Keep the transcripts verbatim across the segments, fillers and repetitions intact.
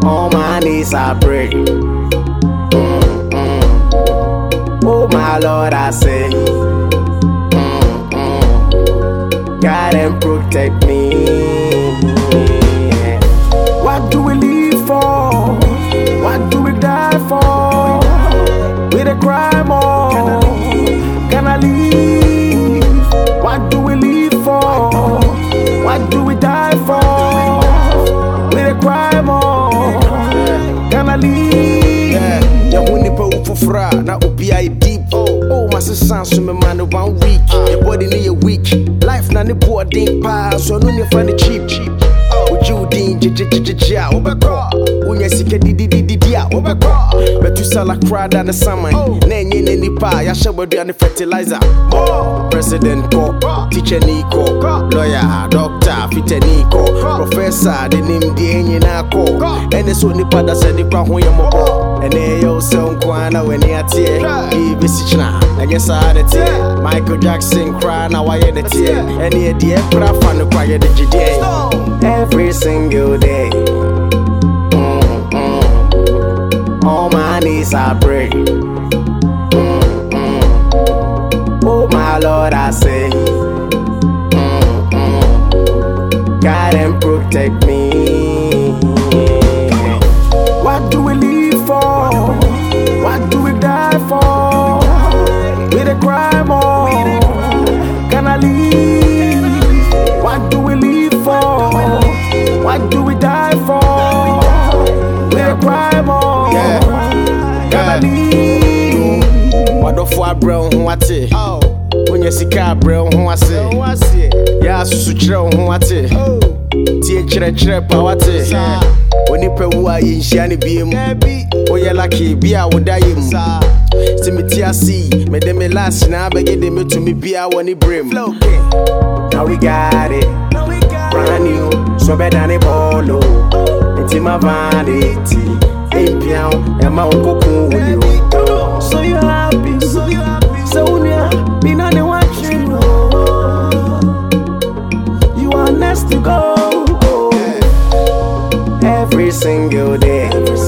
On my knees I pray. Mm-mm. Oh my Lord, I say, mm-mm. God and protect me. What do we live for? What do we die for? With a crime or can I live? What do we live for? What do we die for? With a crime or can I live? Yeah, ya wuni pa ufufra na ubi I deep. Oh, my son, so me man one week. Your body need a week. Life na ni poor ding pa, so no ni find it cheap cheap. Uju din je je je je je obeko. Unya sike di di di di dia obeko. Betu sala crowd na saman. Na nye ne nipa ya shewe do ani fertilizer. President ko, teacher ni ko, lawyer, doctor, fit ni ko, professor de nim di enye na ko. Ene so nipa da se nipa ho ye mobo. Ene yo se nkwana we ni atie. Ibi sichna, enye sa de tie. Michael Jackson cry na wa ye de tie. Ene e die pra fa no kwa ye de jide. Every single day, mm-mm. On my knees I pray. Mm-mm. Oh my Lord, I say, mm-mm. God and protect me. What do we live for? What do we die for? With a crime or can I live? What do we live for? What do we die for? With a crime or can I live? What do for bro who ate? When you see car bro who I say? Ya susu chire who ate? Tie chire chire pa wate? Oni pe wo ayi nhia ne biem. O ye lucky bia wo daye mu. Simiti asi me de me last na bege de me to me bia woni brim. Now we got it. Brand new, so better than a bolo. It's in my vanity. Impian, and my uncle with you. So you happy, so you happy. So near, be not the watching. You are next to go. Every single day.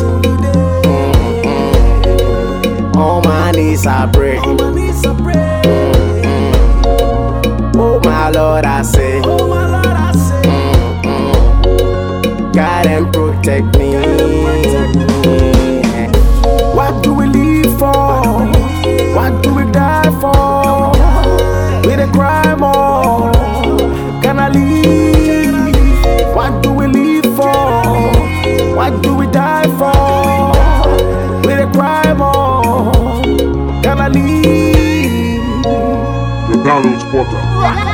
Mm-mm. On my knees I pray. Mm-mm. Oh my Lord, I say. God and protect me. What do we live for? What do we die for? With a crime or can I live? What do we live for? What do we die for? With a crime or can I live? The Downloads Portal.